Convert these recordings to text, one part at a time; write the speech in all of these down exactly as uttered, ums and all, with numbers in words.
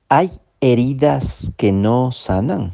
Hay heridas que no sanan.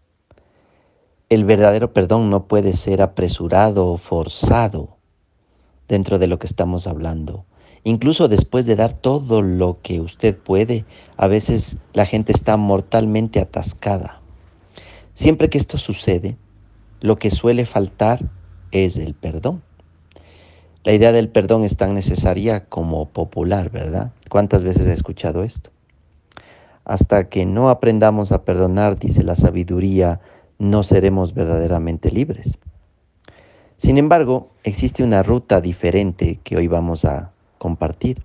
El verdadero perdón no puede ser apresurado o forzado dentro de lo que estamos hablando. Incluso después de dar todo lo que usted puede, a veces la gente está mortalmente atascada. Siempre que esto sucede, lo que suele faltar es el perdón. La idea del perdón es tan necesaria como popular, ¿verdad? ¿Cuántas veces he escuchado esto? Hasta que no aprendamos a perdonar, dice la sabiduría, no seremos verdaderamente libres. Sin embargo, existe una ruta diferente que hoy vamos a compartir.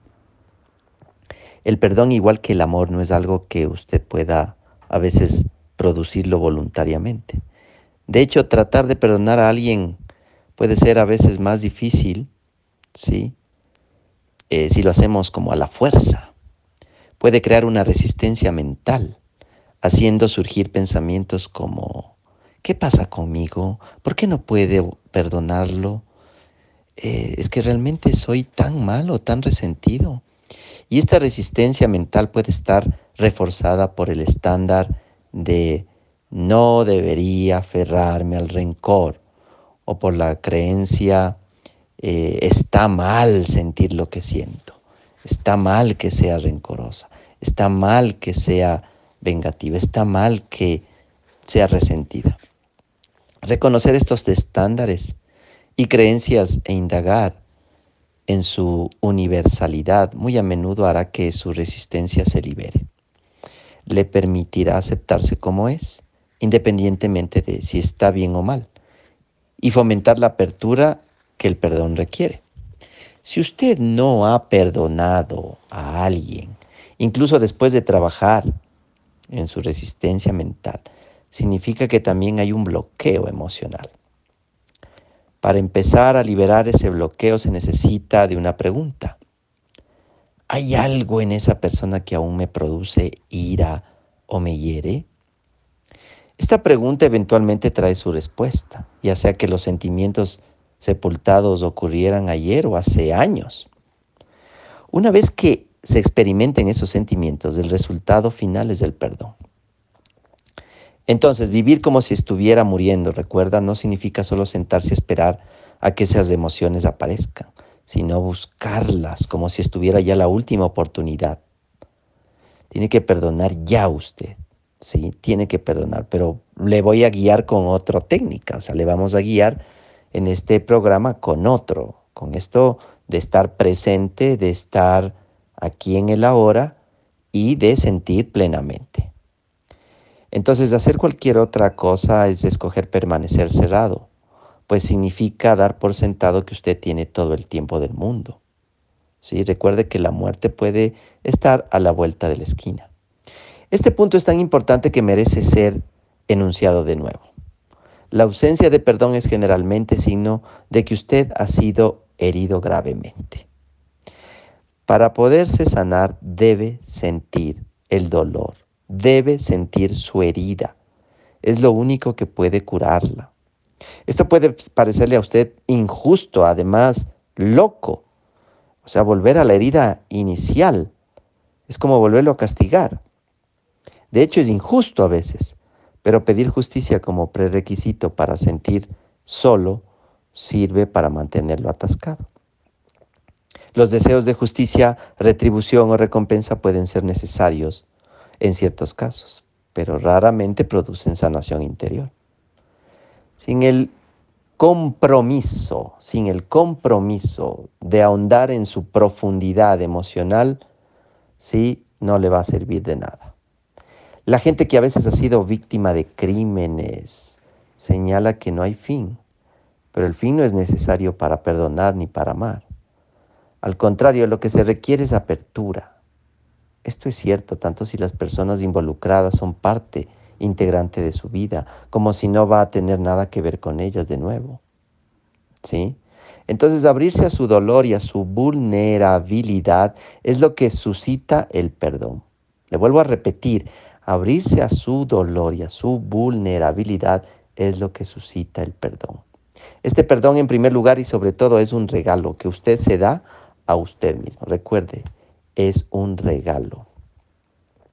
El perdón, igual que el amor, no es algo que usted pueda a veces producirlo voluntariamente. De hecho, tratar de perdonar a alguien puede ser a veces más difícil, ¿sí? Eh, si lo hacemos como a la fuerza. Puede crear una resistencia mental, haciendo surgir pensamientos como, ¿qué pasa conmigo? ¿Por qué no puedo perdonarlo? Eh, es que realmente soy tan malo, tan resentido. Y esta resistencia mental puede estar reforzada por el estándar de no debería aferrarme al rencor o por la creencia eh, está mal sentir lo que siento, está mal que sea rencorosa, está mal que sea vengativa, está mal que sea resentida. Reconocer estos estándares y creencias e indagar en su universalidad muy a menudo hará que su resistencia se libere. Le permitirá aceptarse como es, independientemente de si está bien o mal, y fomentar la apertura que el perdón requiere. Si usted no ha perdonado a alguien, incluso después de trabajar en su resistencia mental, significa que también hay un bloqueo emocional. Para empezar a liberar ese bloqueo se necesita de una pregunta. ¿Hay algo en esa persona que aún me produce ira o me hiere? Esta pregunta eventualmente trae su respuesta, ya sea que los sentimientos sepultados ocurrieran ayer o hace años. Una vez que se experimenten esos sentimientos, el resultado final es el perdón. Entonces, vivir como si estuviera muriendo, recuerda, no significa solo sentarse a esperar a que esas emociones aparezcan, sino buscarlas como si estuviera ya la última oportunidad. Tiene que perdonar ya usted, ¿sí? Tiene que perdonar, pero le voy a guiar con otra técnica, o sea, le vamos a guiar en este programa con otro, con esto de estar presente, de estar aquí en el ahora y de sentir plenamente. Entonces, hacer cualquier otra cosa es escoger permanecer cerrado, pues significa dar por sentado que usted tiene todo el tiempo del mundo. ¿Sí? Recuerde que la muerte puede estar a la vuelta de la esquina. Este punto es tan importante que merece ser enunciado de nuevo. La ausencia de perdón es generalmente signo de que usted ha sido herido gravemente. Para poderse sanar debe sentir el dolor, debe sentir su herida. Es lo único que puede curarla. Esto puede parecerle a usted injusto, además loco. O sea, volver a la herida inicial es como volverlo a castigar. De hecho, es injusto a veces, pero pedir justicia como prerequisito para sentir solo sirve para mantenerlo atascado. Los deseos de justicia, retribución o recompensa pueden ser necesarios en ciertos casos, pero raramente producen sanación interior. Sin el compromiso, sin el compromiso de ahondar en su profundidad emocional, sí, no le va a servir de nada. La gente que a veces ha sido víctima de crímenes señala que no hay fin, pero el fin no es necesario para perdonar ni para amar. Al contrario, lo que se requiere es apertura. Esto es cierto tanto si las personas involucradas son parte integrante de su vida, como si no va a tener nada que ver con ellas de nuevo. ¿Sí? Entonces, abrirse a su dolor y a su vulnerabilidad es lo que suscita el perdón. Le vuelvo a repetir, abrirse a su dolor y a su vulnerabilidad es lo que suscita el perdón. Este perdón, en primer lugar y sobre todo, es un regalo que usted se da a usted mismo. Recuerde, es un regalo.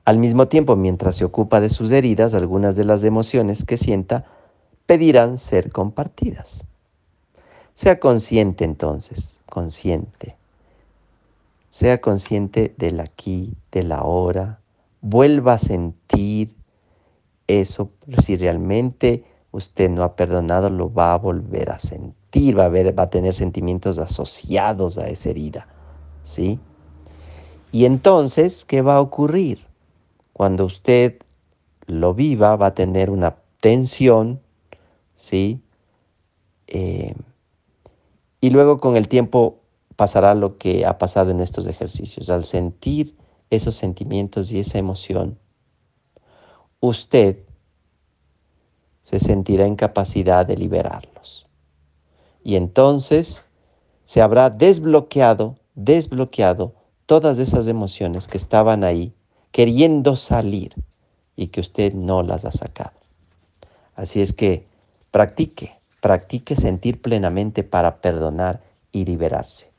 Al mismo tiempo, mientras se ocupa de sus heridas, algunas de las emociones que sienta pedirán ser compartidas. Sea consciente entonces, consciente. Sea consciente del aquí, del ahora. Vuelva a sentir eso. Si realmente usted no ha perdonado, lo va a volver a sentir. Va a, ver, va a tener sentimientos asociados a esa herida. ¿Sí? Y entonces, ¿qué va a ocurrir? Cuando usted lo viva, va a tener una tensión, ¿sí? Eh, y luego con el tiempo pasará lo que ha pasado en estos ejercicios. Al sentir esos sentimientos y esa emoción, usted se sentirá en capacidad de liberarlos. Y entonces se habrá desbloqueado, desbloqueado todas esas emociones que estaban ahí queriendo salir y que usted no las ha sacado. Así es que practique, practique sentir plenamente para perdonar y liberarse.